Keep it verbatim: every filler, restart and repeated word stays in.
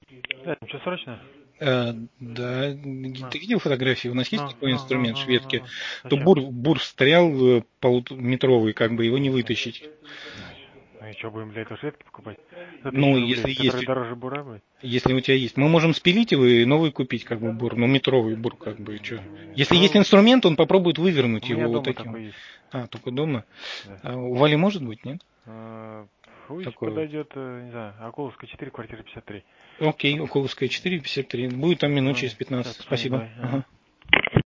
Да, ничего срочного? Э, да, А. ты видел фотографии? У нас есть Ну, такой ну, ну, инструмент ну, ну, шведский, ну. то Зачем? бур, бур встрял э, полуметровый, как бы его не вытащить. Ну и что, будем для этого шведки покупать? За Ну, тысячу если рублей, есть, который дороже бура будет? если у тебя есть. Мы можем спилить его и новый купить, как бы бур, ну, метровый бур, как бы, и что. Если есть Ну, инструмент, он попробует у вывернуть меня его вот дома таким. такой есть. А, только дома. Да. А у Вали может быть, нет? А, Пусть Такой вот. подойдет, э, не знаю, Акуловская четыре, квартира пятьдесят три. Окей, Околовская четыре, пятьдесят три. Будет там минут через Звони. Сейчас пятнадцать. позвоню, Спасибо. давай. Ага. Ага.